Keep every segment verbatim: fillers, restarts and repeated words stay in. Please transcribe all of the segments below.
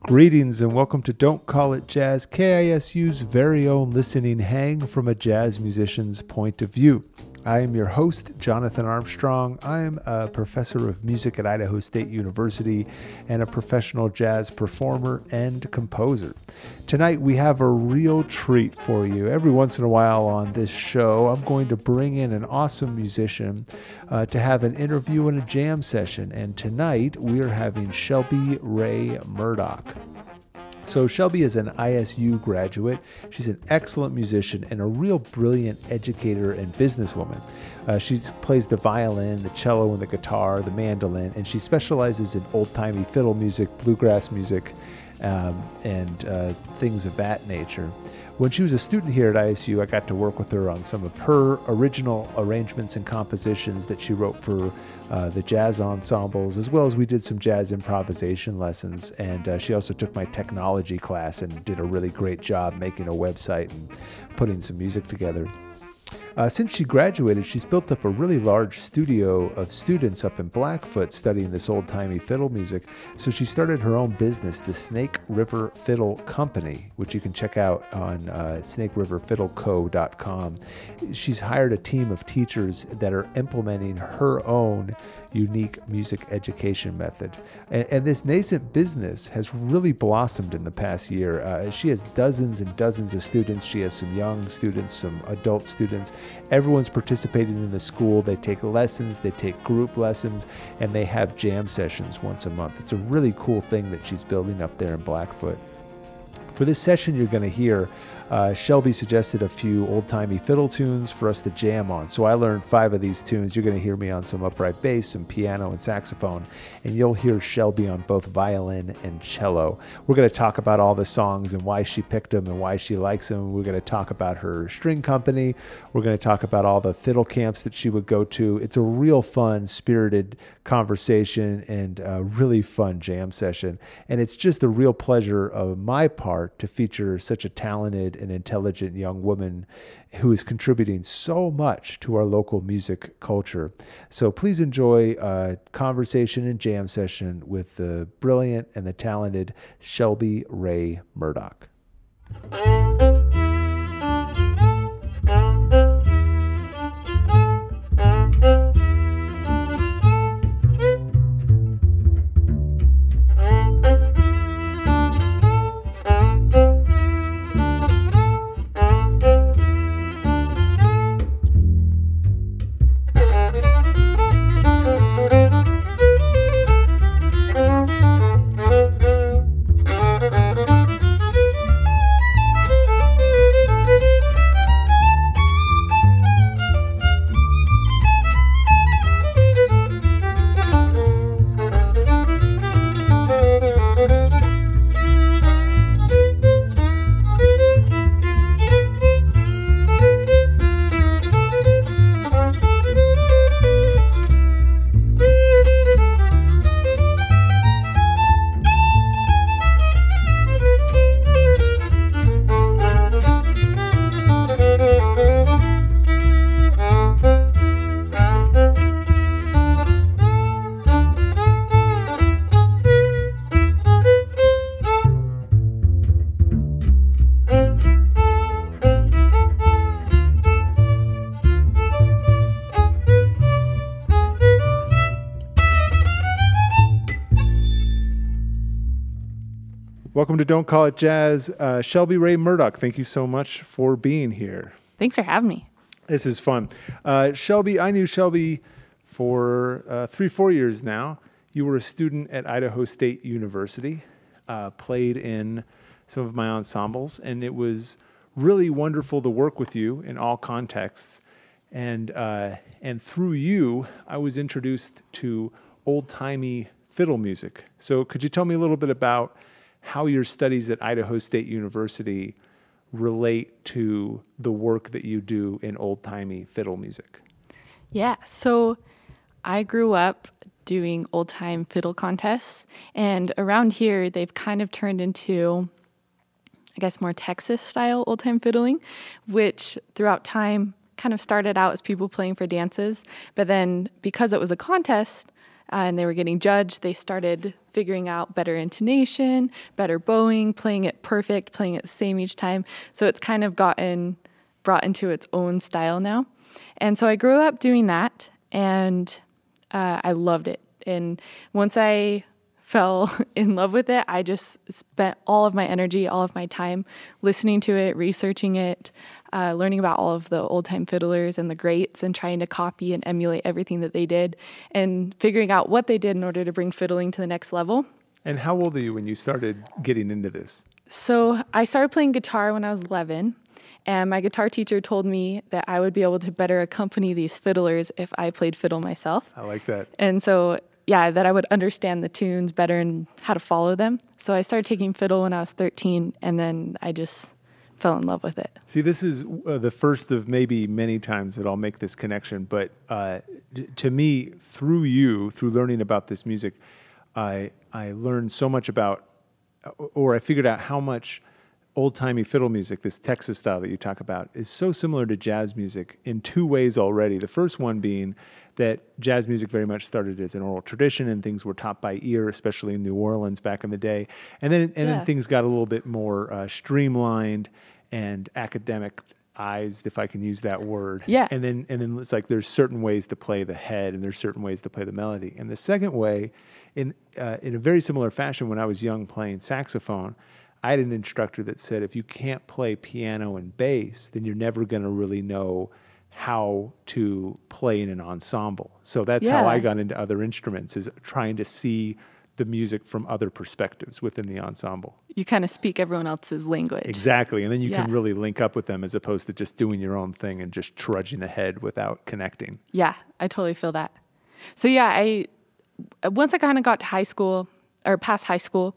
Greetings and welcome to Don't Call It Jazz, K I S U's very own listening hang from a jazz musician's point of view. I am your host, Jonathan Armstrong. I am a professor of music at Idaho State University and a professional jazz performer and composer. Tonight we have a real treat for you. Every once in a while on this show, I'm going to bring in an awesome musician uh, to have an interview and a jam session. And tonight we are having Shelby Ray Murdoch. So Shelby is an I S U graduate. She's an excellent musician and a real brilliant educator and businesswoman. Uh, she plays the violin, the cello, and the guitar, the mandolin, and she specializes in old-timey fiddle music, bluegrass music, um, and uh, things of that nature. When she was a student here at I S U, I got to work with her on some of her original arrangements and compositions that she wrote for uh, the jazz ensembles, as well as we did some jazz improvisation lessons. And uh, she also took my technology class and did a really great job making a website and putting some music together. Uh, since she graduated, she's built up a really large studio of students up in Blackfoot studying this old-timey fiddle music. So she started her own business, the Snake River Fiddle Company, which you can check out on uh, snake river fiddle co dot com. She's hired a team of teachers that are implementing her own unique music education method. And, and this nascent business has really blossomed in the past year. Uh, she has dozens and dozens of students. She has some young students, some adult students. Everyone's participating in the school. They take lessons, they take group lessons, and they have jam sessions once a month. It's a really cool thing that she's building up there in Blackfoot. For this session, you're going to hear Uh, Shelby suggested a few old-timey fiddle tunes for us to jam on. So I learned five of these tunes. You're going to hear me on some upright bass, some piano, and saxophone. And you'll hear Shelby on both violin and cello. We're going to talk about all the songs and why she picked them and why she likes them. We're going to talk about her string company. We're going to talk about all the fiddle camps that she would go to. It's a real fun, spirited conversation and a really fun jam session. And it's just a real pleasure of my part to feature such a talented an intelligent young woman who is contributing so much to our local music culture. So please enjoy a conversation and jam session with the brilliant and the talented Shelby Ray Murdoch. Welcome to Don't Call It Jazz. Uh, Shelby Ray Murdoch, thank you so much for being here. Thanks for having me. This is fun. Uh, Shelby, I knew Shelby for uh, three, four years now. You were a student at Idaho State University, uh, played in some of my ensembles, and it was really wonderful to work with you in all contexts. And, uh, and through you, I was introduced to old-timey fiddle music. So could you tell me a little bit about how your studies at Idaho State University relate to the work that you do in old-timey fiddle music? Yeah, so I grew up doing old-time fiddle contests, and around here they've kind of turned into, I guess, more Texas-style old-time fiddling, which throughout time kind of started out as people playing for dances, but then because it was a contest, uh, and they were getting judged, they started figuring out better intonation, better bowing, playing it perfect, playing it the same each time. So it's kind of gotten brought into its own style now. And so I grew up doing that, and uh, I loved it. And once I fell in love with it, I just spent all of my energy, all of my time listening to it, researching it, uh, learning about all of the old-time fiddlers and the greats, and trying to copy and emulate everything that they did, and figuring out what they did in order to bring fiddling to the next level. And how old are you when you started getting into this? So I started playing guitar when I was eleven, and my guitar teacher told me that I would be able to better accompany these fiddlers if I played fiddle myself. I like that. And so, yeah, that I would understand the tunes better and how to follow them. So I started taking fiddle when I was thirteen, and then I just fell in love with it. See, this is uh, the first of maybe many times that I'll make this connection, but uh, d- to me, through you, through learning about this music, I I learned so much about, or I figured out how much old-timey fiddle music, this Texas style that you talk about, is so similar to jazz music in two ways already. The first one being that jazz music very much started as an oral tradition, and things were taught by ear, especially in New Orleans back in the day. And then and Yeah. then things got a little bit more uh, streamlined and academicized, if I can use that word. Yeah. And then and then it's like there's certain ways to play the head, and there's certain ways to play the melody. And the second way, in uh, in a very similar fashion, when I was young playing saxophone, I had an instructor that said, if you can't play piano and bass, then you're never going to really know how to play in an ensemble. So that's Yeah. how I got into other instruments, is trying to see the music from other perspectives within the ensemble. You kind of speak everyone else's language. Exactly. And then you can Yeah. really link up with them as opposed to just doing your own thing and just trudging ahead without connecting. Yeah, I totally feel that. So yeah, I once I kind of got to high school, or past high school,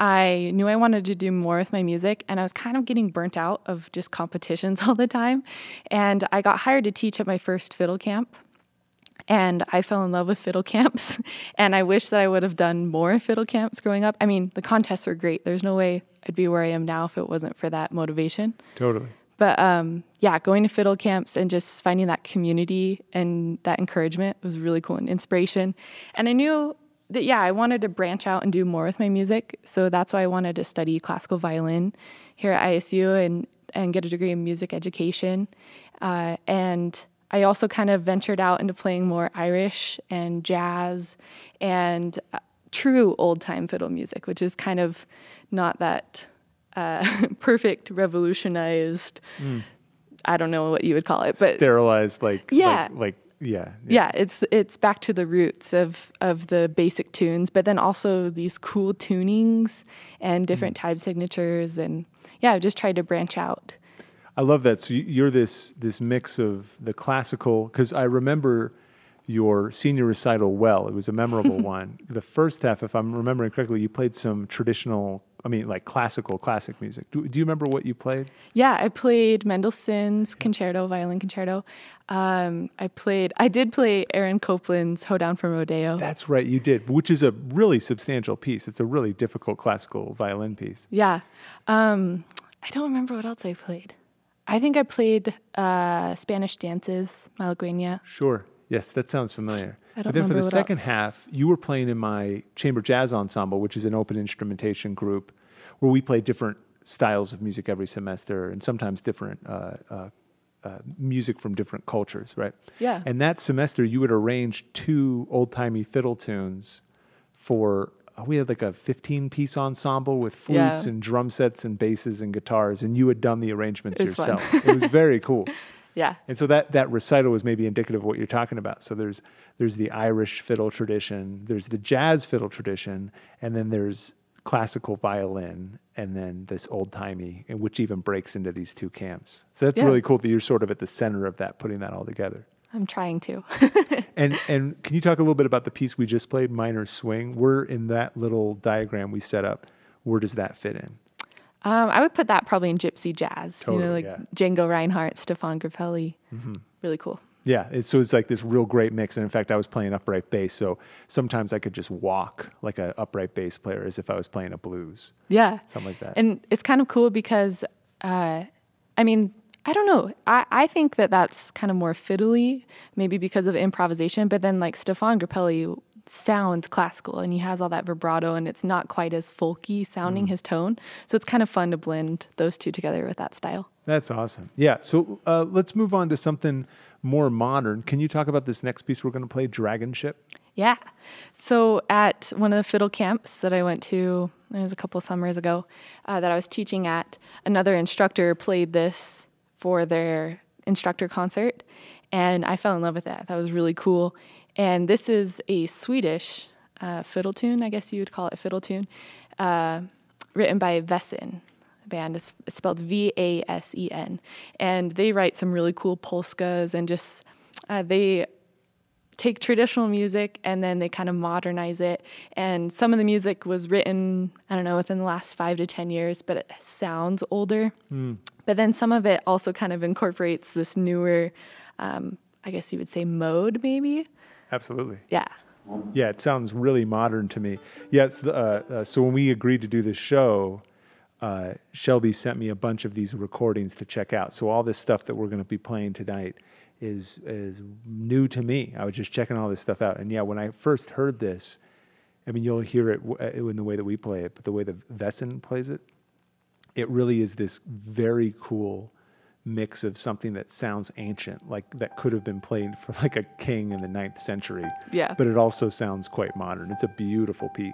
I knew I wanted to do more with my music, and I was kind of getting burnt out of just competitions all the time. And I got hired to teach at my first fiddle camp, and I fell in love with fiddle camps. And I wish that I would have done more fiddle camps growing up. I mean, the contests were great. There's no way I'd be where I am now if it wasn't for that motivation. Totally. But um, yeah, going to fiddle camps and just finding that community and that encouragement was really cool and inspiration. And I knew that, yeah, I wanted to branch out and do more with my music. So that's why I wanted to study classical violin here at I S U and, and get a degree in music education. Uh, and I also kind of ventured out into playing more Irish and jazz and uh, true old-time fiddle music, which is kind of not that uh, perfect, revolutionized, mm. I don't know what you would call it, but sterilized, like, yeah. like, like Yeah, yeah, yeah. It's it's back to the roots of, of the basic tunes, but then also these cool tunings and different mm. time signatures, and yeah, I've just tried to branch out. I love that. So you're this this mix of the classical, because I remember your senior recital well. It was a memorable one. The first half, if I'm remembering correctly, you played some traditional, I mean, like classical, classic music. Do, do you remember what you played? Yeah, I played Mendelssohn's Concerto, Violin Concerto. Um, I played, I did play Aaron Copland's Hoedown from Rodeo. That's right, you did, which is a really substantial piece. It's a really difficult classical violin piece. Yeah. Um, I don't remember what else I played. I think I played uh, Spanish Dances, Malagueña. Sure. Yes, that sounds familiar. I don't but then for the what second else. half, you were playing in my chamber jazz ensemble, which is an open instrumentation group where we play different styles of music every semester, and sometimes different uh, uh, uh, music from different cultures, right? Yeah. And that semester, you would arrange two old-timey fiddle tunes for, uh, we had like a fifteen-piece ensemble with flutes Yeah. and drum sets and basses and guitars, and you had done the arrangements It was yourself. fun. It was very cool. Yeah. And so that, that recital was maybe indicative of what you're talking about. So there's there's the Irish fiddle tradition, there's the jazz fiddle tradition, and then there's classical violin, and then this old-timey, and which even breaks into these two camps. So that's Yeah. really cool that you're sort of at the center of that, putting that all together. I'm trying to. And and can you talk a little bit about the piece we just played, Minor Swing? Where in that little diagram we set up, where does that fit in? Um, I would put that probably in gypsy jazz, Totally, you know, like yeah. Django Reinhardt, Stefan Grappelli. Mm-hmm. Really cool. Yeah, it's, so it's like this real great mix. And in fact, I was playing upright bass, so sometimes I could just walk like an upright bass player as if I was playing a blues. Yeah. Something like that. And it's kind of cool because, uh, I mean, I don't know. I, I think that that's kind of more fiddly, maybe because of improvisation. But then like Stefan Grappelli, sounds classical, and he has all that vibrato, and it's not quite as folky sounding, Mm. his tone. So it's kind of fun to blend those two together with that style. That's awesome. Yeah. So uh, let's move on to something more modern. Can you talk about this next piece we're going to play, Dragon Ship? Yeah. So at one of the fiddle camps that I went to, it was a couple summers ago, uh, that I was teaching at, another instructor played this for their instructor concert, and I fell in love with it. That was really cool. And this is a Swedish uh, fiddle tune, I guess you would call it fiddle tune, uh, written by Vessin band. It's, it's spelled V A S E N. And they write some really cool polskas, and just, uh, they take traditional music and then they kind of modernize it. And some of the music was written, I don't know, within the last five to ten years, but it sounds older. Mm. But then some of it also kind of incorporates this newer, um, I guess you would say mode, maybe. Absolutely. Yeah. Yeah, it sounds really modern to me. Yeah, it's the, uh, uh, so when we agreed to do this show, uh, Shelby sent me a bunch of these recordings to check out. So all this stuff that we're going to be playing tonight is is new to me. I was just checking all this stuff out. And yeah, when I first heard this, I mean, you'll hear it w- in the way that we play it, but the way that Vessin plays it, it really is this very cool mix of something that sounds ancient, like that could have been played for like a king in the ninth century. Yeah. But it also sounds quite modern. It's a beautiful piece.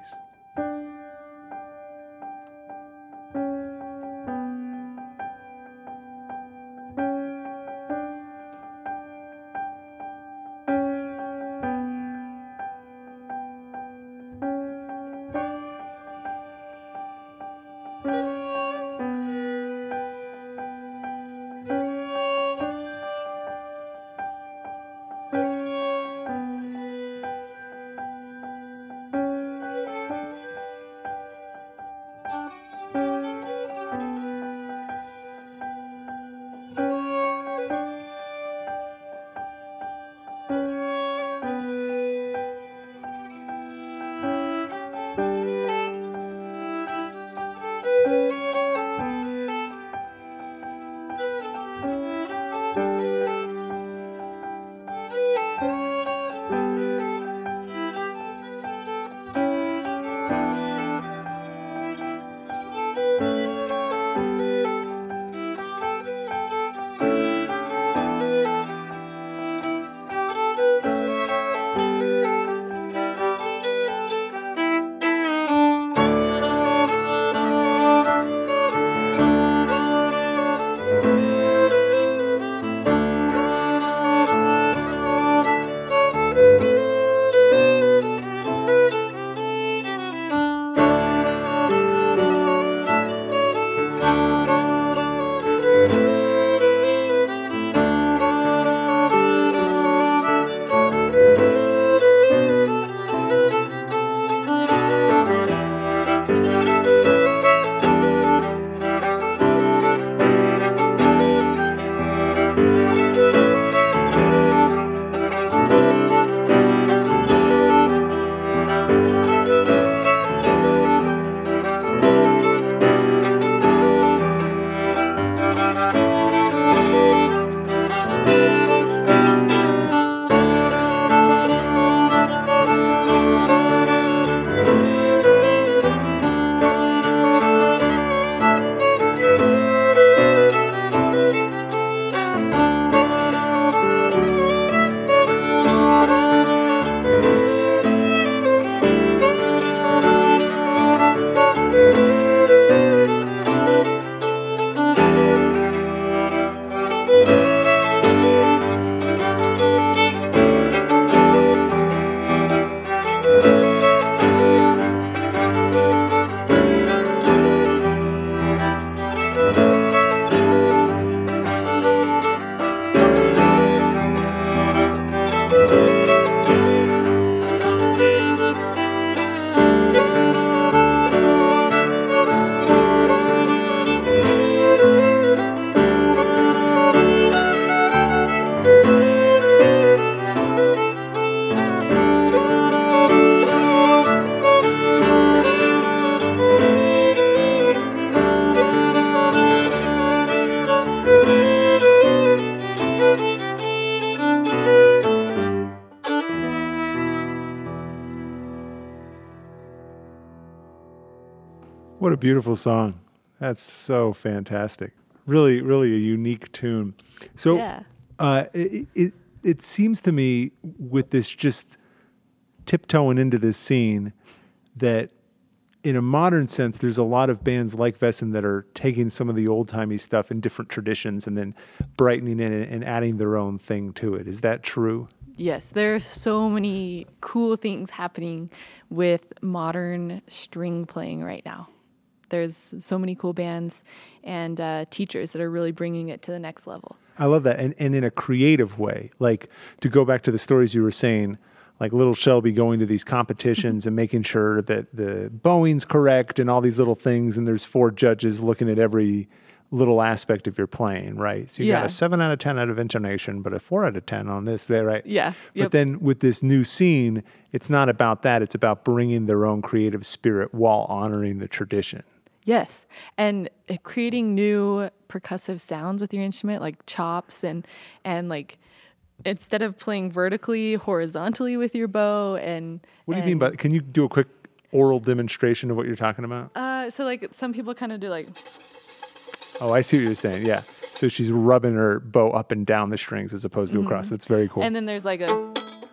What a beautiful song. That's so fantastic. Really, really a unique tune. So Yeah. uh, it, it, it seems to me with this just tiptoeing into this scene that in a modern sense, there's a lot of bands like Wesen that are taking some of the old-timey stuff in different traditions and then brightening it and adding their own thing to it. Is that true? Yes, there are so many cool things happening with modern string playing right now. There's so many cool bands and uh, teachers that are really bringing it to the next level. I love that. And, and in a creative way, like to go back to the stories you were saying, like little Shelby going to these competitions and making sure that the bowing's correct and all these little things. And there's four judges looking at every little aspect of your playing, right? So you Yeah. got a seven out of ten out of intonation, but a four out of ten on this, right? Yeah. But Yep. then with this new scene, it's not about that. It's about bringing their own creative spirit while honoring the tradition. Yes, and uh, creating new percussive sounds with your instrument, like chops and and like instead of playing vertically, horizontally with your bow. And What do you and, mean by, can you do a quick oral demonstration of what you're talking about? Uh, so like some people kind of do like Oh, I see what you're saying. Yeah. So she's rubbing her bow up and down the strings as opposed to across. That's very cool. and then there's like a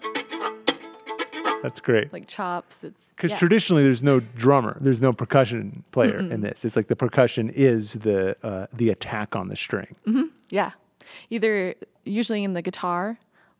That's great. like chops. It's Because yeah. traditionally there's no drummer, there's no percussion player in this. It's like the percussion is the uh, the attack on the string. Yeah, either usually in the guitar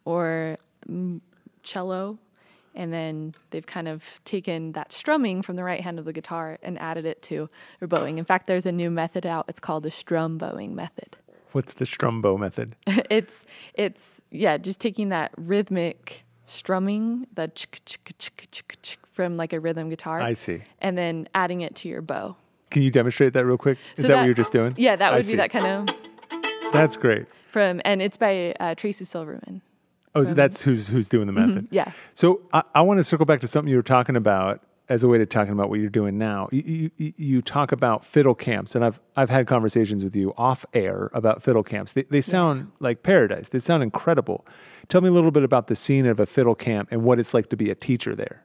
or mm, cello, and then they've kind of taken that strumming from the right hand of the guitar and added it to their bowing. In fact, there's a new method out. It's called the strum bowing method. What's the strum bow method? it's it's yeah, just taking that rhythmic strumming, the chick chick chick chick chick from like a rhythm guitar, I see. and then adding it to your bow. Can you demonstrate that real quick? Is So that, what you're just doing? Yeah, that I would see. be that kind of That's great. from, and it's by uh, Tracy Silverman. Oh, so that's who's who's doing the method. Yeah. So I, I want to circle back to something you were talking about as a way to talking about what you're doing now. You, you, you talk about fiddle camps, and I've I've had conversations with you off air about fiddle camps. They they sound like paradise. They sound incredible. Tell me a little bit about the scene of a fiddle camp and what it's like to be a teacher there.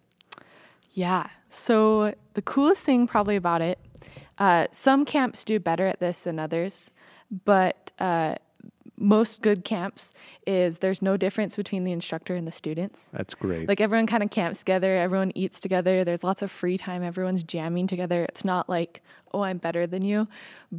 Yeah. So the coolest thing probably about it, uh, some camps do better at this than others, but uh, most good camps is there's no difference between the instructor and the students. That's great. Like everyone kind of camps together, everyone eats together, there's lots of free time, everyone's jamming together. It's not like, oh, I'm better than you.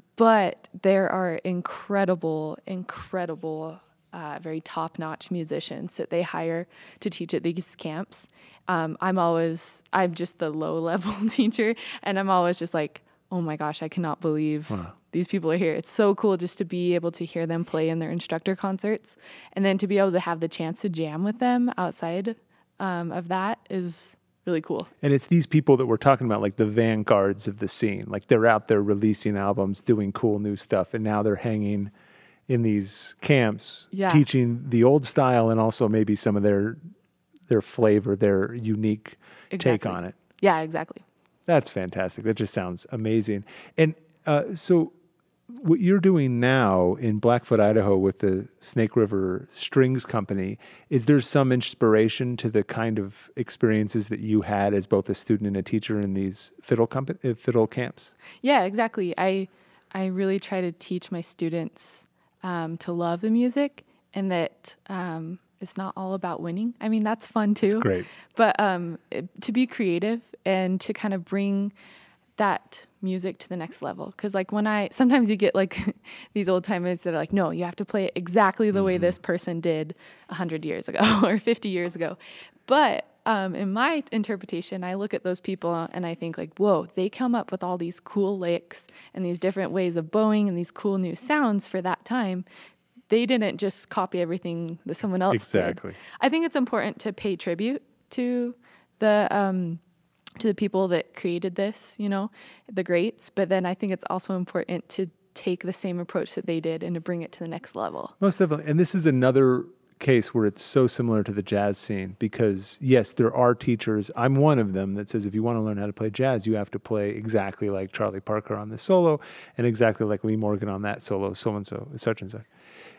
But there are incredible, incredible, uh, very top-notch musicians that they hire to teach at these camps. Um, I'm always, I'm just the low-level teacher, and I'm always just like, oh my gosh, I cannot believe Wow. these people are here. It's so cool just to be able to hear them play in their instructor concerts, and then to be able to have the chance to jam with them outside um, of that is really cool. And it's these people that we're talking about, like the vanguards of the scene. Like they're out there releasing albums, doing cool new stuff, and now they're hanging in these camps, Yeah. teaching the old style and also maybe some of their their flavor, their unique take Exactly. on it. Yeah, exactly. That's fantastic. That just sounds amazing. And uh, so what you're doing now in Blackfoot, Idaho with the Snake River Strings Company, is there some inspiration to the kind of experiences that you had as both a student and a teacher in these fiddle comp- uh, fiddle camps? Yeah, exactly. I I really try to teach my students um, to love the music, and that um, it's not all about winning. I mean, that's fun too. That's great. But um, it- to be creative and to kind of bring that music to the next level. Because like when I, sometimes you get like these old timers that are like, no, you have to play it exactly the way this person did one hundred years ago or fifty years ago. But um, in my interpretation, I look at those people and I think like, whoa, they come up with all these cool licks and these different ways of bowing and these cool new sounds for that time. They didn't just copy everything that someone else Exactly. did. I think it's important to pay tribute to the um, to the people that created this, you know, the greats. But then I think it's also important to take the same approach that they did and to bring it to the next level. Most definitely. And this is another case where it's so similar to the jazz scene because, yes, there are teachers. I'm one of them that says if you want to learn how to play jazz, you have to play exactly like Charlie Parker on this solo and exactly like Lee Morgan on that solo, so-and-so, such and such.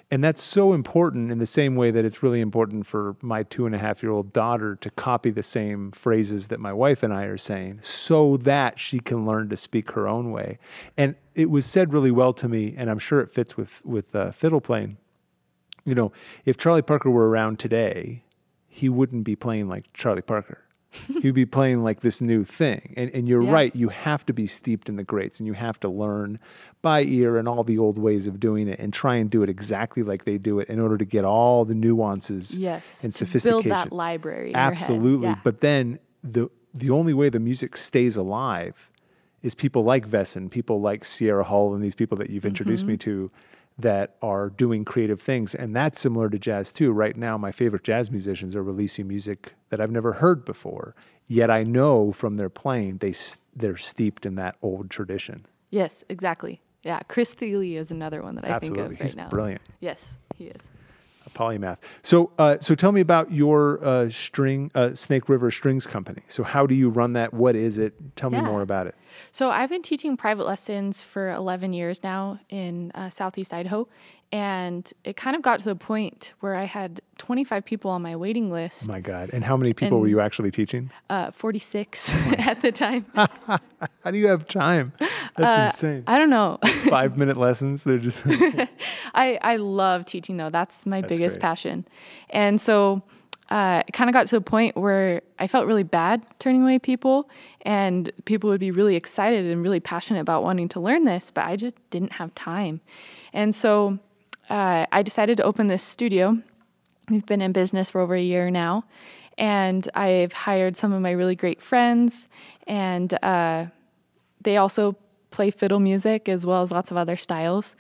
And that's so important in the same way that it's really important for my two and a half year old daughter to copy the same phrases that my wife and I are saying so that she can learn to speak her own way. And it was said really well to me, and I'm sure it fits with, with uh, fiddle playing. You know, if Charlie Parker were around today, he wouldn't be playing like Charlie Parker. He'd be playing like this new thing. And, and you're Yeah. right, you have to be steeped in the greats and you have to learn by ear and all the old ways of doing it and try and do it exactly like they do it in order to get all the nuances Yes. and to sophistication. build that library in Absolutely. your head. Yeah. But then the the only way the music stays alive is people like Vesson, people like Sierra Hull and these people that you've introduced Mm-hmm. me to that are doing creative things. And that's similar to jazz too. Right now, my favorite jazz musicians are releasing music that I've never heard before. Yet I know from their playing, they, s- they're steeped in that old tradition. Yes, exactly. Yeah, Chris Thiele is another one that I Absolutely. think of right He's now. brilliant. Yes, he is. A polymath. So, uh, so tell me about your uh, string, uh, Snake River Strings Company. So how do you run that? What is it? Tell me Yeah. more about it. So I've been teaching private lessons for eleven years now in uh, Southeast Idaho. And it kind of got to the point where I had twenty-five people on my waiting list, My God. And how many people were And- you actually teaching? uh, forty-six at the time. How do you have time? That's insane. I don't know. Five minute lessons. They're just, I, I love teaching though. That's my That's biggest great. passion. And so uh, it kind of got to the point where I felt really bad turning away people, and people would be really excited and really passionate about wanting to learn this, but I just didn't have time. And so uh, I decided to open this studio. We've been in business for over a year now, and I've hired some of my really great friends, and uh, they also play fiddle music as well as lots of other styles.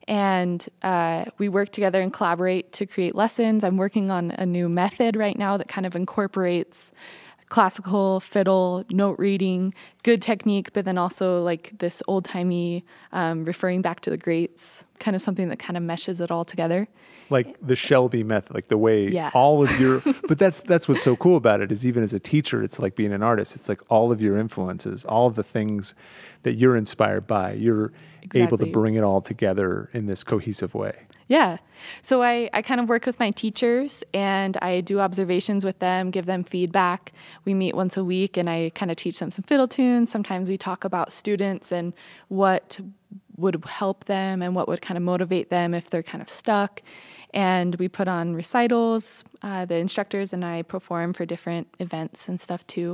And uh, we work together and collaborate to create lessons. I'm working on a new method right now that kind of incorporates classical fiddle, note reading, good technique, but then also like this old-timey um, referring back to the greats, kind of something that kind of meshes it all together. like the Shelby method, like the way Yeah. all of your, but that's, that's what's so cool about it is even as a teacher, it's like being an artist. It's like all of your influences, all of the things that you're inspired by, you're able to Exactly. bring it all together in this cohesive way. Yeah. So I, I kind of work with my teachers and I do observations with them, give them feedback. We meet once a week and I kind of teach them some fiddle tunes. Sometimes we talk about students and what would help them and what would kind of motivate them if they're kind of stuck. And we put on recitals. Uh, the instructors and I perform for different events and stuff too.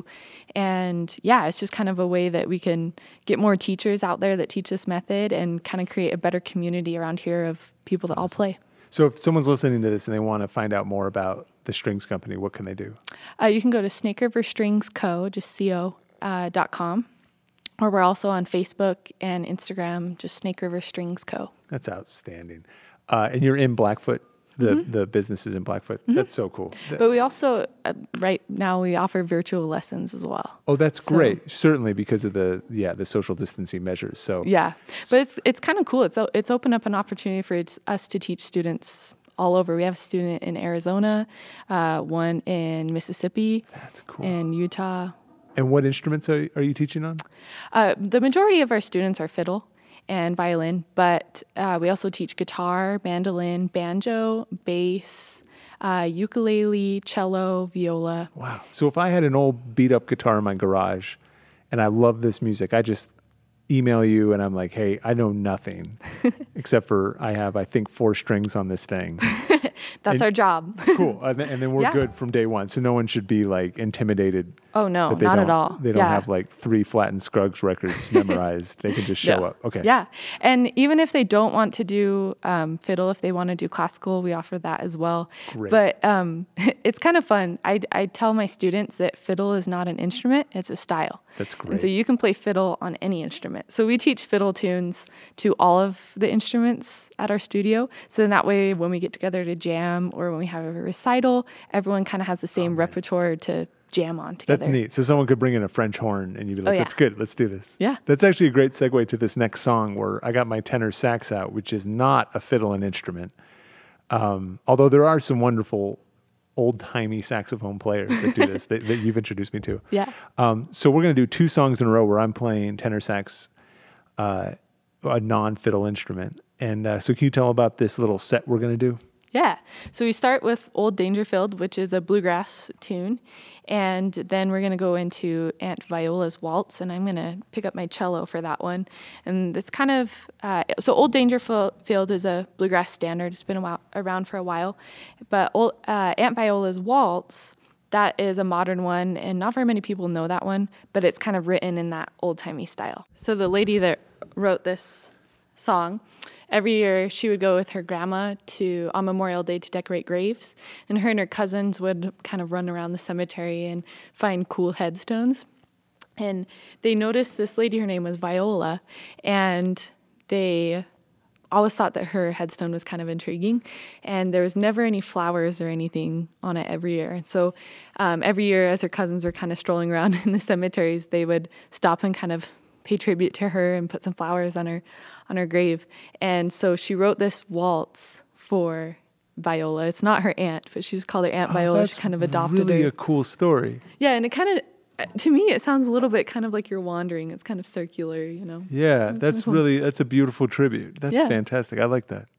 And yeah, it's just kind of a way that we can get more teachers out there that teach this method and kind of create a better community around here of people that all play. So if someone's listening to this and they want to find out more about the Strings Company, what can they do? Uh, you can go to Snake River Strings Co., just C O, uh, dot com. Or we're also on Facebook and Instagram, just Snake River Strings Co. That's outstanding. Uh, and you're in Blackfoot. The Mm-hmm. the business is in Blackfoot. That's so cool. Th- But we also, uh, right now, we offer virtual lessons as well. oh, that's So- great. Certainly because of the yeah the social distancing measures. So Yeah, but it's it's kind of cool. It's o- it's opened up an opportunity for it's, us to teach students all over. We have a student in Arizona, uh, one in Mississippi, that's cool. in Utah. And what instruments are are you teaching on? Uh, the majority of our students are fiddle and violin, but uh, we also teach guitar, mandolin, banjo, bass, uh, ukulele, cello, viola. Wow. So if I had an old beat up guitar in my garage and I love this music, I just email you and I'm like, hey, I know nothing except for I have, I think, four strings on this thing. That's And- our job. Cool. And then, and then we're Yeah. good from day one. So no one should be like intimidated. Oh, no, that they not don't, at all. They don't Yeah. have like three Flattened Scruggs records memorized. They can just show Yeah. up. Okay. Yeah. And even if they don't want to do um, fiddle, if they want to do classical, we offer that as well. Great. But um, it's kind of fun. I, I tell my students that fiddle is not an instrument, it's a style. That's And great. so you can play fiddle on any instrument. So we teach fiddle tunes to all of the instruments at our studio. So then that way, when we get together to jam or when we have a recital, everyone kind of has the same repertoire to jam on together. That's neat. So someone could bring in a French horn and you'd be like, Oh, yeah. that's good. Let's do this. Yeah. That's actually a great segue to this next song where I got my tenor sax out, which is not a fiddle and instrument. Um, although there are some wonderful old-timey saxophone players that do this that, that you've introduced me to. Yeah. Um, so we're going to do two songs in a row where I'm playing tenor sax, uh, a non-fiddle instrument. And uh, so can you tell about this little set we're going to do? Yeah. So we start with Old Dangerfield, which is a bluegrass tune. And then we're going to go into Aunt Viola's Waltz, and I'm going to pick up my cello for that one. And it's kind of, uh, so Old Dangerfield is a bluegrass standard. It's been a while, around for a while. But old, uh, Aunt Viola's Waltz, that is a modern one, and not very many people know that one, but it's kind of written in that old-timey style. So the lady that wrote this song, every year she would go with her grandma to on Memorial Day to decorate graves, and her and her cousins would kind of run around the cemetery and find cool headstones. And they noticed this lady, her name was Viola, and they always thought that her headstone was kind of intriguing, and there was never any flowers or anything on it every year. And so um, every year as her cousins were kind of strolling around in the cemeteries, they would stop and kind of pay tribute to her and put some flowers on her on her grave. And so she wrote this waltz for Viola. It's not her aunt, but she's called her Aunt Oh, Viola. that's She kind of adopted really her. a cool story. Yeah, and it kind of, to me, it sounds a little bit kind of like you're wandering. It's kind of circular, you know. Yeah, that's really, that's a beautiful tribute. That's Yeah. fantastic. I like that.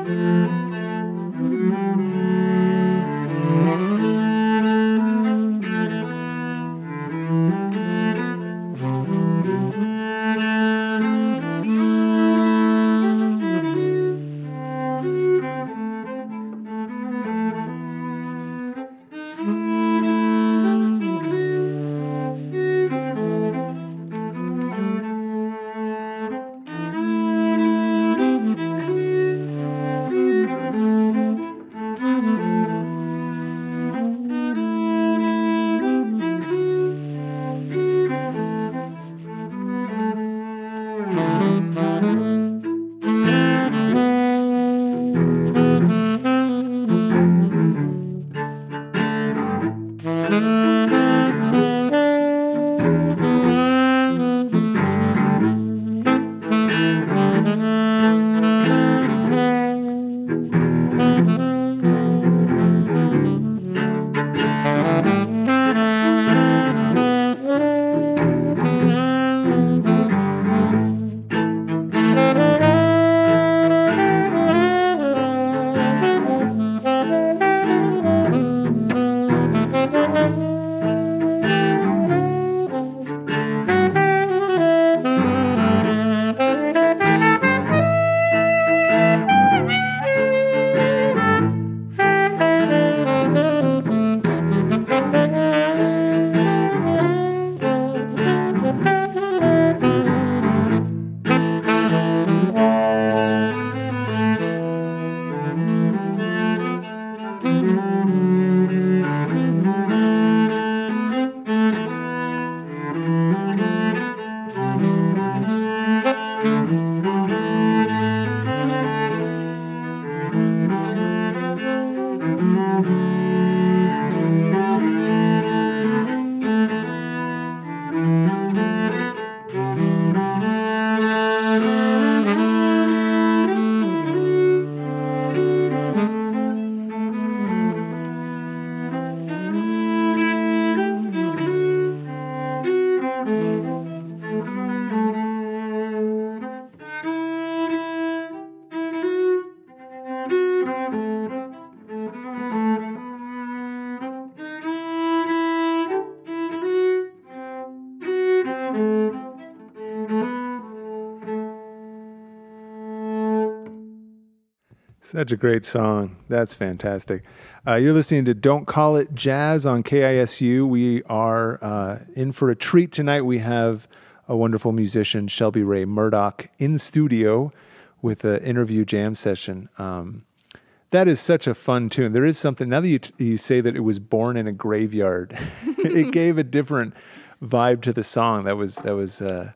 Such a great song. That's fantastic. Uh, you're listening to Don't Call It Jazz on K I S U. We are uh, in for a treat tonight. We have a wonderful musician, Shelby Ray Murdoch, in studio with an interview jam session. Um, that is such a fun tune. There is something, now that you, t- you say that it was born in a graveyard, it gave a different vibe to the song. That was, that was, uh,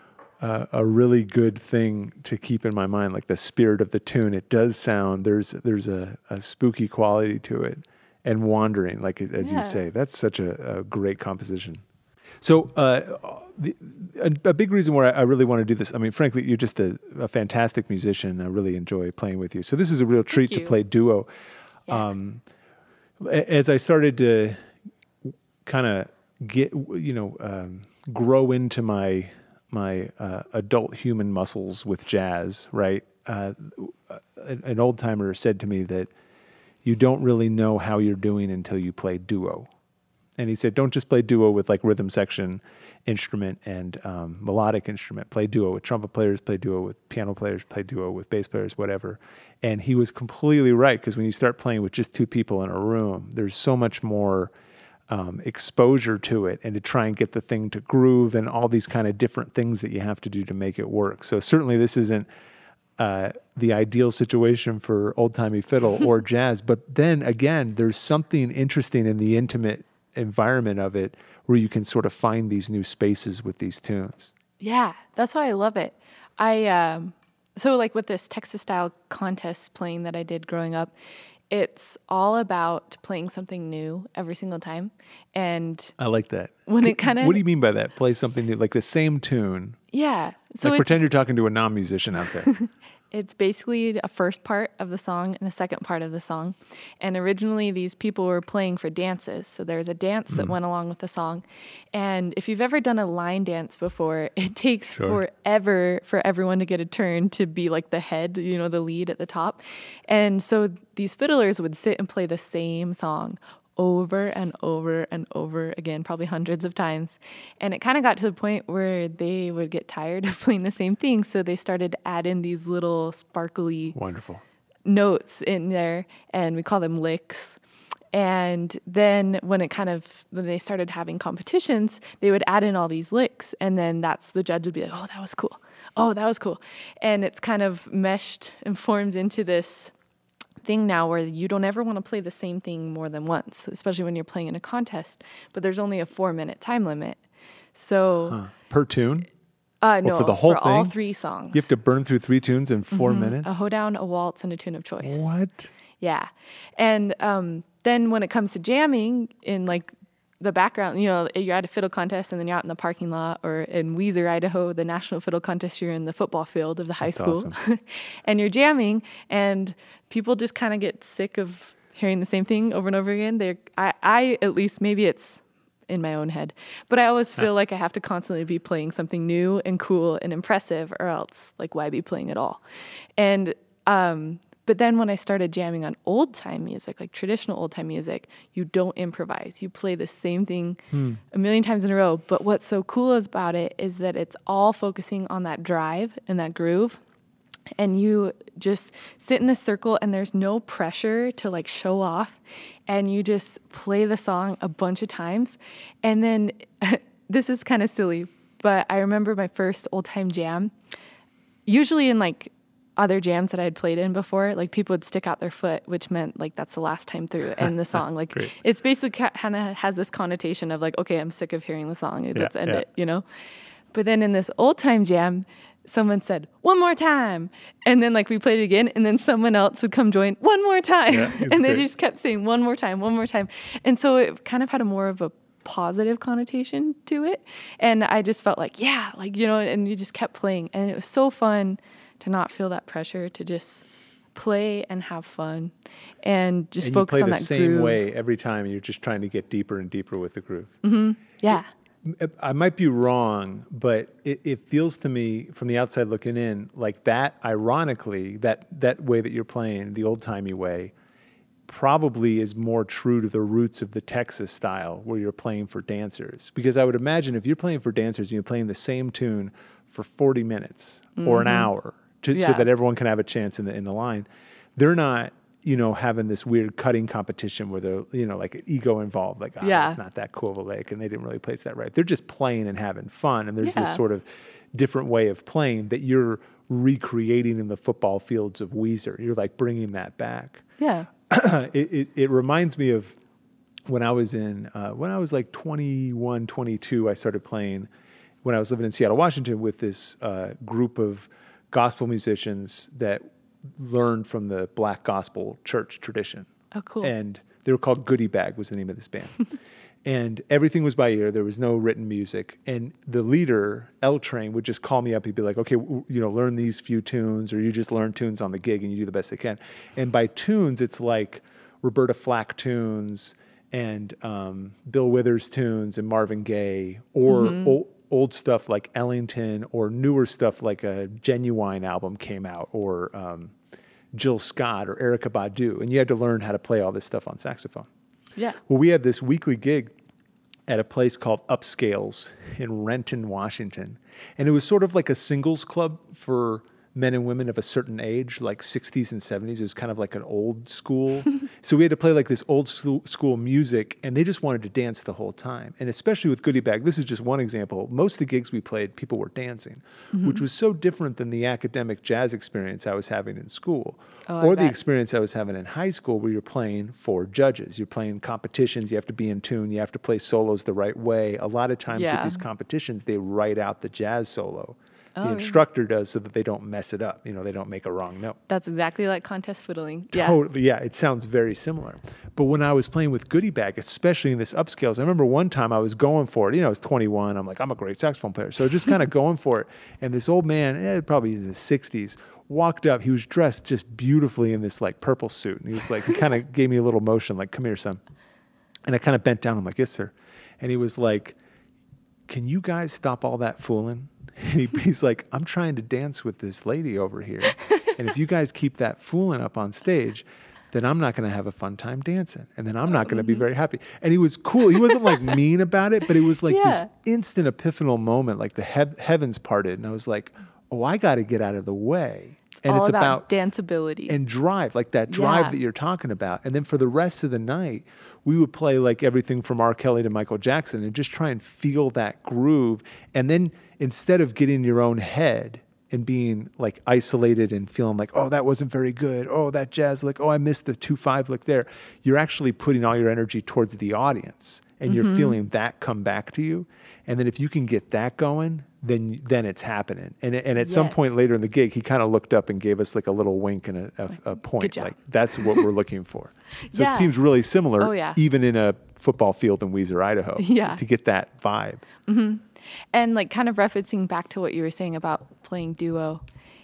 Uh, a really good thing to keep in my mind, like the spirit of the tune. It does sound, there's there's a, a spooky quality to it, and wandering, like as Yeah. you say. That's such a, a great composition. So uh, the, a, a big reason why I really want to do this, I mean, frankly, you're just a, a fantastic musician. I really enjoy playing with you. So this is a real treat Thank to you. play duo. Yeah. Um, a- as I started to kind of get, you know, um, grow into my my uh, adult human muscles with jazz, right? Uh, an, an old timer said to me that you don't really know how you're doing until you play duo. And he said, don't just play duo with like rhythm section instrument and um, melodic instrument. Play duo with trumpet players, play duo with piano players, play duo with bass players, whatever. And he was completely right, because when you start playing with just two people in a room, there's so much more Um, exposure to it, and to try and get the thing to groove, and all these kind of different things that you have to do to make it work. So certainly this isn't uh, the ideal situation for old-timey fiddle or jazz, but then again, there's something interesting in the intimate environment of it where you can sort of find these new spaces with these tunes. Yeah, that's why I love it. I um, so like with this Texas style contest playing that I did growing up, it's all about playing something new every single time. And I like that. when it kind of, What do you mean by that? Play something new, like the same tune? yeah. So Like it's, pretend you're talking to a non-musician out there. It's basically a first part of the song and a second part of the song. And originally these people were playing for dances. So there's a dance that went along with the song. And if you've ever done a line dance before, it takes Sure. forever for everyone to get a turn to be like the head, you know, the lead at the top. And so these fiddlers would sit and play the same song over and over and over again, probably hundreds of times. And it kind of got to the point where they would get tired of playing the same thing. So they started adding these little sparkly Wonderful. notes in there, and we call them licks. And then when it kind of, when they started having competitions, they would add in all these licks. And then that's, the judge would be like, oh, that was cool. Oh, that was cool. And it's kind of meshed and formed into this thing now where you don't ever want to play the same thing more than once, especially when you're playing in a contest. But there's only a four minute time limit. So Huh. Per tune? uh, no, for the whole for all thing? three songs. You have to burn through three tunes in four minutes? A hoedown, a waltz, and a tune of choice. What? Yeah. And um, then when it comes to jamming in like the background, you know, you're at a fiddle contest and then you're out in the parking lot, or in Weiser, Idaho, the national fiddle contest, you're in the football field of the high That's school awesome. and you're jamming, and people just kind of get sick of hearing the same thing over and over again. They're, I, I, at least, maybe it's in my own head, but I always feel like I have to constantly be playing something new and cool and impressive, or else like why be playing at all? And, um, But then when I started jamming on old time music, like traditional old time music, you don't improvise. You play the same thing hmm. a million times in a row. But what's so cool about it is that it's all focusing on that drive and that groove. And you just sit in this circle and there's no pressure to like show off. And you just play the song a bunch of times. And then this is kind of silly, but I remember my first old time jam, usually in like other jams that I had played in before, like people would stick out their foot, which meant like that's the last time through in the song. Like Great. It's basically kind of has this connotation of like, okay, I'm sick of hearing the song. Let's Yeah, end yeah. it, you know? But then in this old time jam, someone said, one more time. And then like we played it again, and then someone else would come join, one more time. Yeah, it's and they great. just kept saying one more time, one more time. And so it kind of had a more of a positive connotation to it. And I just felt like, yeah, like, you know, and you just kept playing. And it was so fun to not feel that pressure, to just play and have fun and just And focus you on play the that same groove. way every time. You're just trying to get deeper and deeper with the groove. Yeah. I might be wrong, but it, it feels to me from the outside looking in like that, ironically, that, that way that you're playing, the old-timey way, probably is more true to the roots of the Texas style where you're playing for dancers. Because I would imagine if you're playing for dancers and you're playing the same tune for forty minutes or an hour to, so Yeah. that everyone can have a chance in the in the line, they're not, you know, having this weird cutting competition where they're, you know, like ego involved, like, oh, Yeah. it's not that cool of a lick and they didn't really place that right. They're just playing and having fun. And there's Yeah. this sort of different way of playing that you're recreating in the football fields of Weiser. You're like bringing that back. Yeah. it, it, it reminds me of when I was in, uh, when I was like twenty-one, twenty-two, I started playing when I was living in Seattle, Washington, with this uh, group of gospel musicians that learned from the Black Gospel Church tradition. Oh, cool. And they were called Goodie Bag was the name of this band. And everything was by ear. There was no written music. And the leader, L Train, would just call me up. He'd be like, okay, w- you know, learn these few tunes, or you just learn tunes on the gig and you do the best they can. And by tunes, it's like Roberta Flack tunes and um, Bill Withers tunes and Marvin Gaye, or old, old stuff like Ellington, or newer stuff like a Genuine album came out, or um, Jill Scott or Erykah Badu. And you had to learn how to play all this stuff on saxophone. Yeah. Well, we had this weekly gig at a place called Upscales in Renton, Washington. And it was sort of like a singles club for men and women of a certain age, like sixties and seventies. It was kind of like an old school. So we had to play like this old school music, and they just wanted to dance the whole time. And especially with Goodie Bag, this is just one example. Most of the gigs we played, people were dancing, mm-hmm. which was so different than the academic jazz experience I was having in school. Oh, I or the bet. experience I was having in high school, where you're playing for judges. You're playing competitions. You have to be in tune. You have to play solos the right way. A lot of times Yeah. with these competitions, they write out the jazz solo. The Oh, really? instructor does, so that they don't mess it up. You know, they don't make a wrong note. That's exactly like contest fiddling. Yeah. Totally, yeah, it sounds very similar. But when I was playing with Goodie Bag, especially in this upscales, I remember one time I was going for it. You know, I was twenty-one. I'm like, I'm a great saxophone player. So just kind of going for it. And this old man, eh, probably in his sixties, walked up. He was dressed just beautifully in this like purple suit. And he was like, he kind of gave me a little motion, like, come here, son. And I kind of bent down. I'm like, yes, sir. And he was like, can you guys stop all that fooling? And he, he's like, I'm trying to dance with this lady over here. And if you guys keep that fooling up on stage, then I'm not going to have a fun time dancing. And then I'm not going to be very happy. And he was cool. He wasn't like mean about it, but it was like Yeah. this instant epiphanal moment, like the hev- heavens parted. And I was like, oh, I got to get out of the way. And All it's about, about danceability. and drive, like that drive Yeah. that you're talking about. And then for the rest of the night, we would play like everything from R. Kelly to Michael Jackson and just try and feel that groove. And then instead of getting in your own head and being like isolated and feeling like, oh, that wasn't very good. Oh, that jazz lick. Oh, I missed the two five lick there. You're actually putting all your energy towards the audience and Mm-hmm. you're feeling that come back to you. And then if you can get that going, then then it's happening. And and at some Yes. point later in the gig, he kind of looked up and gave us like a little wink and a, a, a point. job. Like that's what we're looking for. So Yeah. it seems really similar, Oh, yeah. even in a football field in Weiser, Idaho, Yeah. to get that vibe. And like kind of referencing back to what you were saying about playing duo,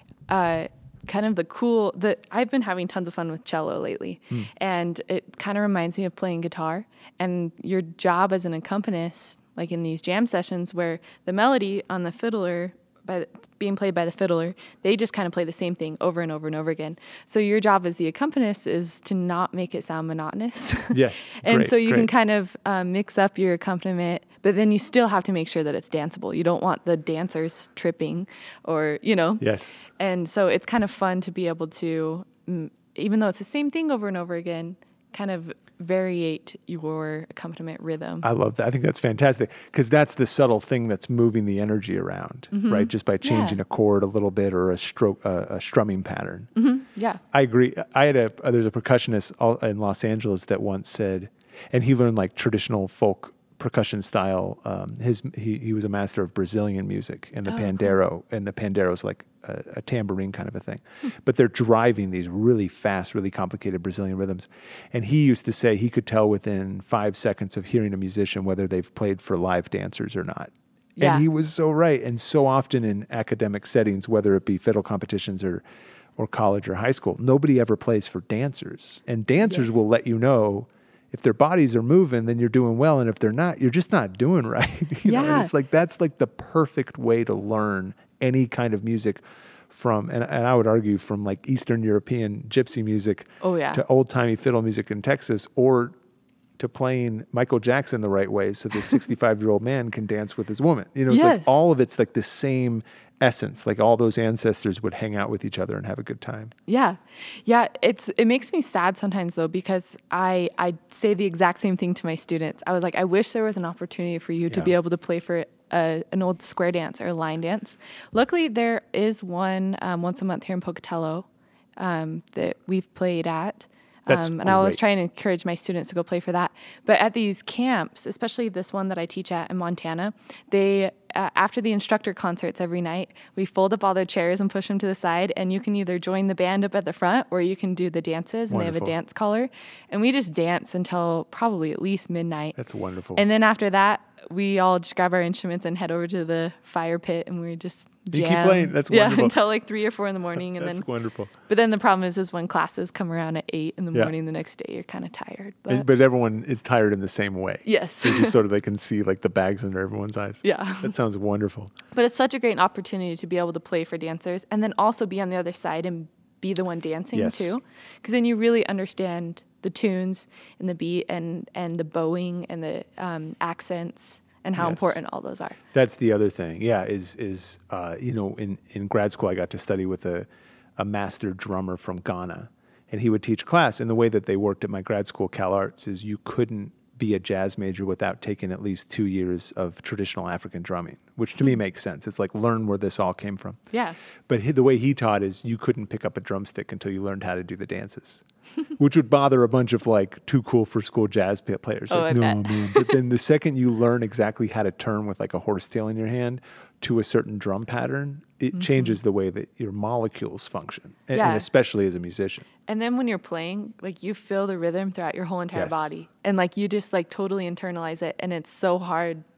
uh, kind of the cool that I've been having tons of fun with cello lately, and it kind of reminds me of playing guitar. And your job as an accompanist, like in these jam sessions, where the melody on the fiddler by the, being played by the fiddler, they just kind of play the same thing over and over and over again. So your job as the accompanist is to not make it sound monotonous. Yes. And Great, so you can great. kind of um, mix up your accompaniment, but then you still have to make sure that it's danceable. You don't want the dancers tripping or, you know. Yes. And so it's kind of fun to be able to, mm, even though it's the same thing over and over again, kind of variate your accompaniment rhythm. I love that. I think that's fantastic because that's the subtle thing that's moving the energy around, right? Just by changing Yeah. a chord a little bit or a stroke, uh, a strumming pattern. Yeah. I agree. I had a uh, there's a percussionist all- in Los Angeles that once said, and he learned like traditional folk percussion style. Um, his he he was a master of Brazilian music and the Oh, pandero, and the pandero is like a, a tambourine kind of a thing, but they're driving these really fast, really complicated Brazilian rhythms. And he used to say he could tell within five seconds of hearing a musician whether they've played for live dancers or not. Yeah. And he was so right. And so often in academic settings, whether it be fiddle competitions or or college or high school, nobody ever plays for dancers. And dancers Yes. will let you know if their bodies are moving, then you're doing well. And if they're not, you're just not doing right. you know? And Yeah. it's like, that's like the perfect way to learn any kind of music from, and, and I would argue from like Eastern European gypsy music Oh, yeah. to old timey fiddle music in Texas, or to playing Michael Jackson the right way so the sixty-five year old man can dance with his woman. You know, it's like Yes. all of it's like the same essence. Like all those ancestors would hang out with each other and have a good time. Yeah. Yeah, it's it makes me sad sometimes though, because I I say the exact same thing to my students. I was like, I wish there was an opportunity for you to Yeah. be able to play for a, an old square dance or line dance. Luckily, there is one um, once a month here in Pocatello um, that we've played at. That's Um, and I always great. try and encourage my students to go play for that. But at these camps, especially this one that I teach at in Montana, they uh, after the instructor concerts every night, we fold up all their chairs and push them to the side, and you can either join the band up at the front or you can do the dances, and they have a Wonderful. dance caller, and we just dance until probably at least midnight. That's wonderful. And then after that, we all just grab our instruments and head over to the fire pit, and we just You jam. keep playing. That's yeah, wonderful. until like three or four in the morning, and That's then. wonderful. But then the problem is, is when classes come around at eight in the Yeah. morning the next day, you're kind of tired. But, And- But everyone is tired in the same way. yes, They just sort of, they can see like the bags under everyone's eyes. yeah. That sounds wonderful. But it's such a great opportunity to be able to play for dancers, and then also be on the other side and be the one dancing Yes. too, because then you really understand the tunes and the beat and and the bowing and the um, accents and how Yes. important all those are. That's the other thing. Yeah, is is uh, you know, in, in grad school I got to study with a, a master drummer from Ghana, and he would teach class. And the way that they worked at my grad school, Cal Arts, is you couldn't be a jazz major without taking at least two years of traditional African drumming, which to me makes sense. It's like learn where this all came from. Yeah. But he, the way he taught is you couldn't pick up a drumstick until you learned how to do the dances, which would bother a bunch of like too cool for school jazz p- players. Oh, Like, I no, bet. man. But then the second you learn exactly how to turn with like a horsetail in your hand to a certain drum pattern, it changes the way that your molecules function, and, Yeah. and especially as a musician. And then when you're playing, like you feel the rhythm throughout your whole entire Yes. body, and like you just like totally internalize it, and it's so hard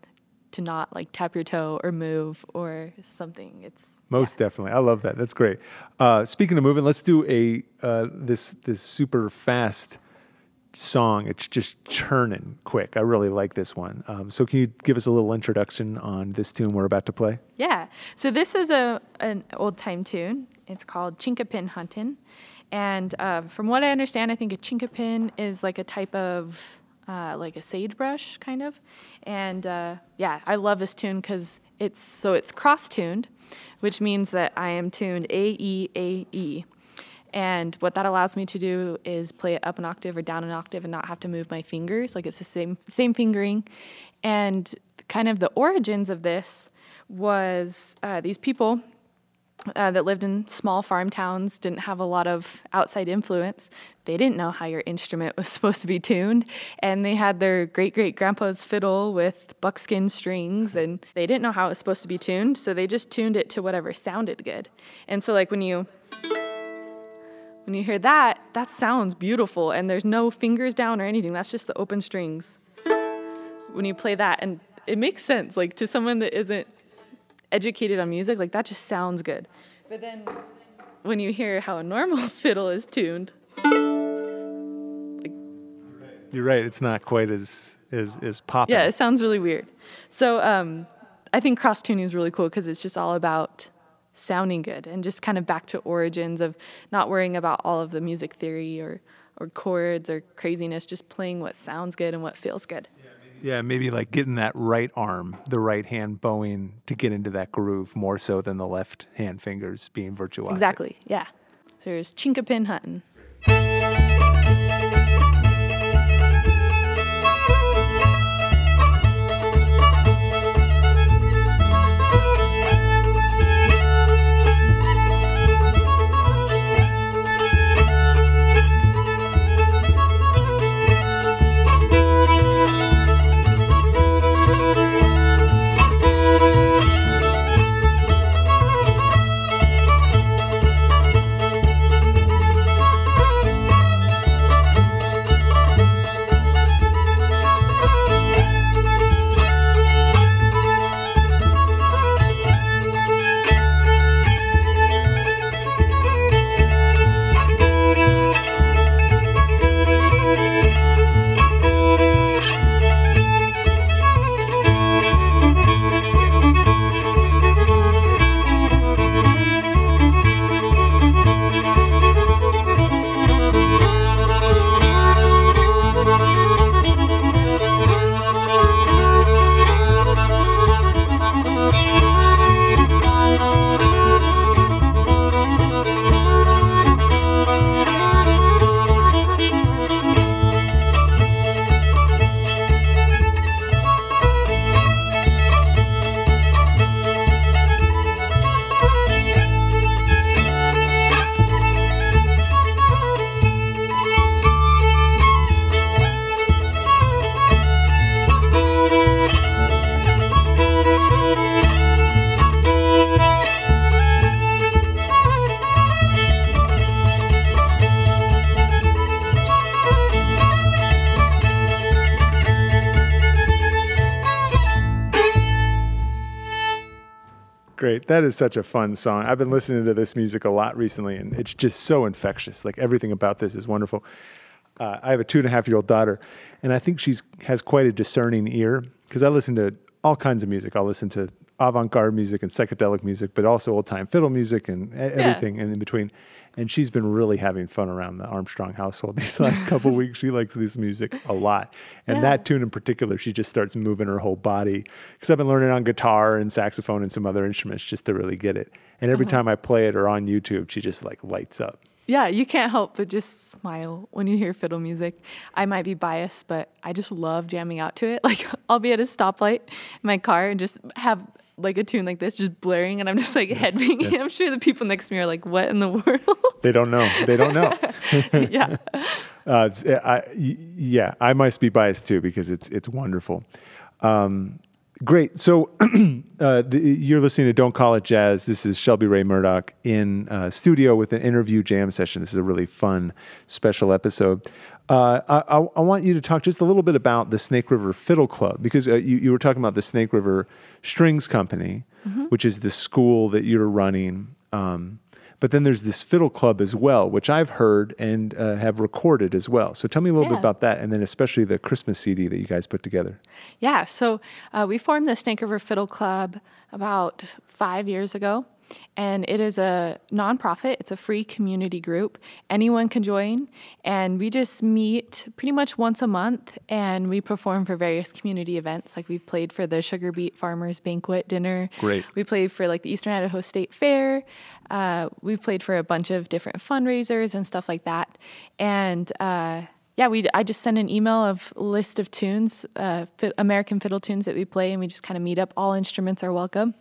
to not like tap your toe or move or something. It's most yeah. definitely. I love that. That's great. Uh, speaking of moving, let's do a uh, this this super fast song. It's just churning quick. I really like this one. Um, so can you give us a little introduction on this tune we're about to play? Yeah. So this is a an old time tune. It's called Chinkapin Huntin'. And uh, from what I understand, I think a chinkapin is like a type of uh, like a sagebrush kind of. And uh, yeah, I love this tune because it's so it's cross tuned, which means that I am tuned A, E, A, E. And what that allows me to do is play it up an octave or down an octave and not have to move my fingers. Like it's the same same fingering. And kind of the origins of this was uh, these people uh, that lived in small farm towns, didn't have a lot of outside influence. They didn't know how your instrument was supposed to be tuned. And they had their great-great-grandpa's fiddle with buckskin strings, and they didn't know how it was supposed to be tuned, so they just tuned it to whatever sounded good. And so like when you... When you hear that, that sounds beautiful, and there's no fingers down or anything. That's just the open strings. When you play that, and it makes sense, like to someone that isn't educated on music, like that just sounds good. But then when you hear how a normal fiddle is tuned, like, you're right. It's not quite as as as popping. Yeah, it sounds really weird. So um, I think cross tuning is really cool because it's just all about sounding good and just kind of back to origins of not worrying about all of the music theory or, or chords or craziness, just playing what sounds good and what feels good. Yeah, maybe like getting that right arm, the right hand bowing to get into that groove more so than the left hand fingers being virtuosic. Exactly, yeah. So there's Chinkapin Huntin'. Great. That is such a fun song. I've been listening to this music a lot recently, and it's just so infectious. Like everything about this is wonderful. Uh, I have a two and a half year old daughter, and I think she's has quite a discerning ear because I listen to all kinds of music. I'll listen to avant-garde music and psychedelic music, but also old-time fiddle music and everything yeah. in between. And she's been really having fun around the Armstrong household these last couple of weeks. She likes this music a lot. And yeah. that tune in particular, she just starts moving her whole body. Because I've been learning on guitar and saxophone and some other instruments just to really get it. And every uh-huh. time I play it or on YouTube, she just like lights up. Yeah, you can't help but just smile when you hear fiddle music. I might be biased, but I just love jamming out to it. Like I'll be at a stoplight in my car and just have like a tune like this just blaring, and I'm just like yes, head banging. Yes. I'm sure the people next to me are like, what in the world? They don't know. They don't know. yeah. Uh, it's, I, yeah, I must be biased too because it's it's wonderful. Um, great. So uh, the, you're listening to Don't Call It Jazz. This is Shelby Ray Murdoch in uh, studio with an interview jam session. This is a really fun special episode. Uh, I, I want you to talk just a little bit about the Snake River Fiddle Club, because uh, you, you were talking about the Snake River Strings Company, mm-hmm. which is the school that you're running. Um, but then there's this fiddle club as well, which I've heard and uh, have recorded as well. So tell me a little yeah. bit about that, and then especially the Christmas C D that you guys put together. Yeah, so uh, we formed the Snake River Fiddle Club about five years ago. And it is a nonprofit. It's a free community group. Anyone can join. And we just meet pretty much once a month, and we perform for various community events. Like we've played for the Sugar Beet Farmers Banquet Dinner. Great. We played for like the Eastern Idaho State Fair. Uh, we've played for a bunch of different fundraisers and stuff like that. And uh, yeah, we I just send an email of list of tunes, uh, fi- American fiddle tunes that we play, and we just kind of meet up. All instruments are welcome.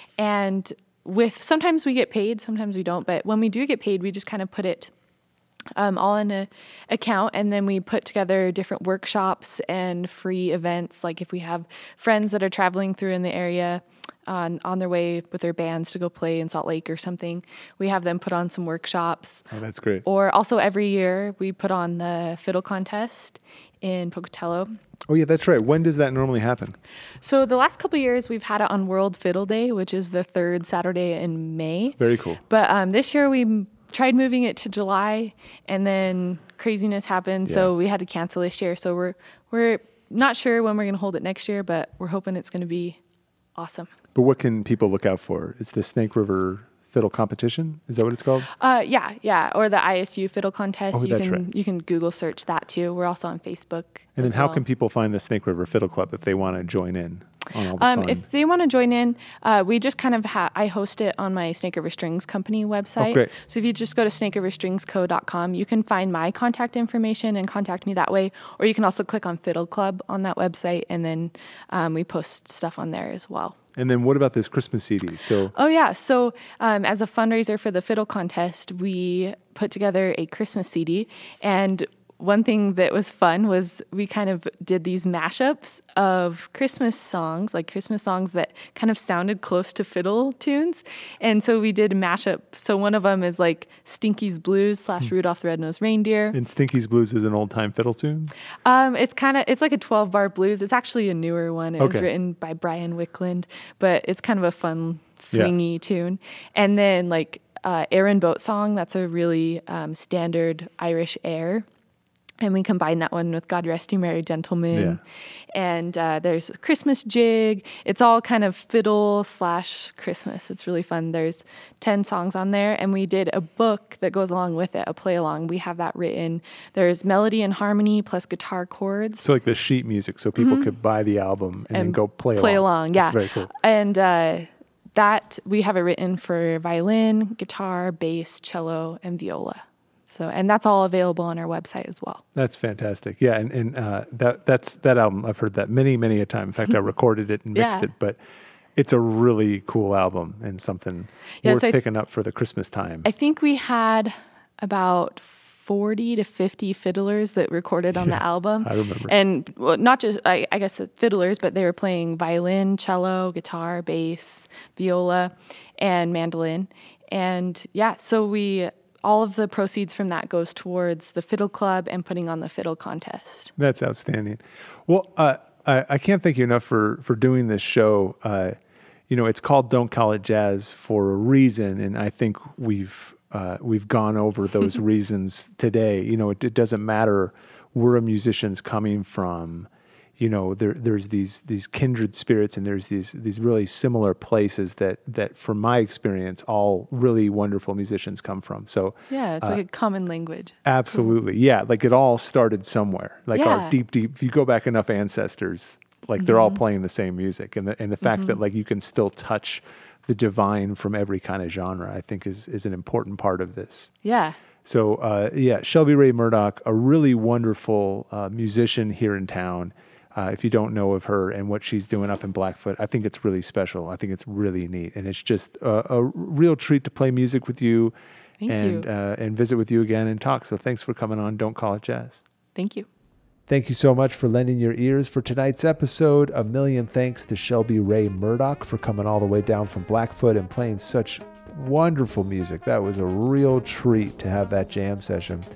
And with sometimes we get paid, sometimes we don't, but when we do get paid, we just kind of put it um, all in a account, and then we put together different workshops and free events. Like if we have friends that are traveling through in the area on on their way with their bands to go play in Salt Lake or something, we have them put on some workshops. Oh, that's great. Or also every year we put on the fiddle contest in Pocatello. Oh, yeah, that's right. When does that normally happen? So the last couple of years, we've had it on World Fiddle Day, which is the third Saturday in May. Very cool. But um, this year, we m- tried moving it to July, and then craziness happened, Yeah. so we had to cancel this year. So we're we're not sure when we're going to hold it next year, but we're hoping it's going to be awesome. But what can people look out for? It's the Snake River Fiddle Competition? Is that what it's called? Uh, yeah, yeah, or the I S U Fiddle Contest. Oh, you that's can right. you can Google search that too. We're also on Facebook. And then as how well. can people find the Snake River Fiddle Club if they want to join in on all the Um, fun? if they want to join in, uh, we just kind of ha- I host it on my Snake River Strings Company website. Oh, great. So if you just go to snake river strings co dot com, you can find my contact information and contact me that way. Or you can also click on Fiddle Club on that website, and then um, we post stuff on there as well. And then what about this Christmas C D? So Oh, yeah. So um, as a fundraiser for the Fiddle Contest, we put together a Christmas C D. And one thing that was fun was we kind of did these mashups of Christmas songs, like Christmas songs that kind of sounded close to fiddle tunes. And so we did a mashup. So one of them is like Stinky's Blues slash Rudolph the Red-Nosed Reindeer. and Stinky's Blues is an old-time fiddle tune? Um, it's kind of, it's like a twelve bar blues. It's actually a newer one. It was Okay. written by Brian Wickland, but it's kind of a fun, Yeah. swingy tune. And then like uh, Aaron Boat Song, that's a really um, standard Irish air. And we combine that one with God Rest You Merry Gentlemen. And uh, there's a Christmas Jig. It's all kind of fiddle slash Christmas. It's really fun. There's ten songs on there. And we did a book that goes along with it, a play along. We have that written. There's melody and harmony plus guitar chords. So like the sheet music, so people could buy the album and, then And go play, play along. along, yeah. That's very cool. And uh, that, we have it written for violin, guitar, bass, cello, and viola. So, and that's all available on our website as well. That's fantastic. Yeah, and, and uh, that that's that album. I've heard that many, many a time. In fact, I recorded it and mixed Yeah. it, but it's a really cool album and something Yes, worth I- picking up for the Christmas time. I think we had about forty to fifty fiddlers that recorded on the album. I remember. And well, not just, I, I guess, fiddlers, but they were playing violin, cello, guitar, bass, viola, and mandolin. And yeah, so we, all of the proceeds from that goes towards the Fiddle Club and putting on the Fiddle Contest. That's outstanding. Well, uh, I, I can't thank you enough for, for doing this show. Uh, you know, it's called Don't Call It Jazz for a reason, and I think we've uh, we've gone over those reasons today. You know, it, it doesn't matter where a musician's coming from. You know, there there's these these kindred spirits, and there's these these really similar places that that, from my experience, all really wonderful musicians come from. So Yeah, it's uh, like a common language. absolutely. Yeah. Like it all started somewhere. Like Yeah. our deep, deep, if you go back enough ancestors, like they're all playing the same music. And the, and the fact that like you can still touch the divine from every kind of genre, I think is, is an important part of this. Yeah. So, uh, yeah, Shelby Ray Murdoch, a really wonderful uh, musician here in town. Uh, if you don't know of her and what she's doing up in Blackfoot, I think it's really special. I think it's really neat. And it's just a, a real treat to play music with you. Thank and you. Uh, and visit with you again and talk. So thanks for coming on Don't Call It Jazz. Thank you. Thank you so much for lending your ears for tonight's episode. A million thanks to Shelby Ray Murdoch for coming all the way down from Blackfoot and playing such wonderful music. That was a real treat to have that jam session.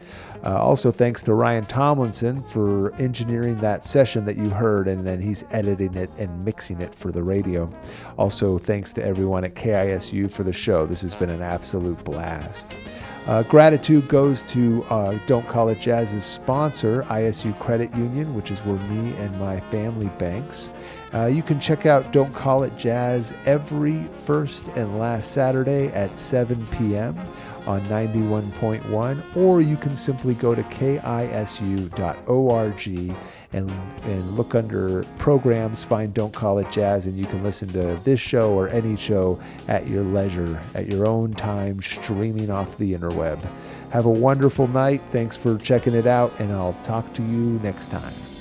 Uh, also, thanks to Ryan Tomlinson for engineering that session that you heard, and then he's editing it and mixing it for the radio. Also, thanks to everyone at K I S U for the show. This has been an absolute blast. Uh, gratitude goes to uh, Don't Call It Jazz's sponsor, I S U Credit Union, which is where me and my family banks. Uh, you can check out Don't Call It Jazz every first and last Saturday at seven p.m. on ninety-one point one, or you can simply go to K I S U dot org and, and look under programs, find Don't Call It Jazz, and you can listen to this show or any show at your leisure, at your own time, streaming off the interweb. Have a wonderful night. Thanks for checking it out, and I'll talk to you next time.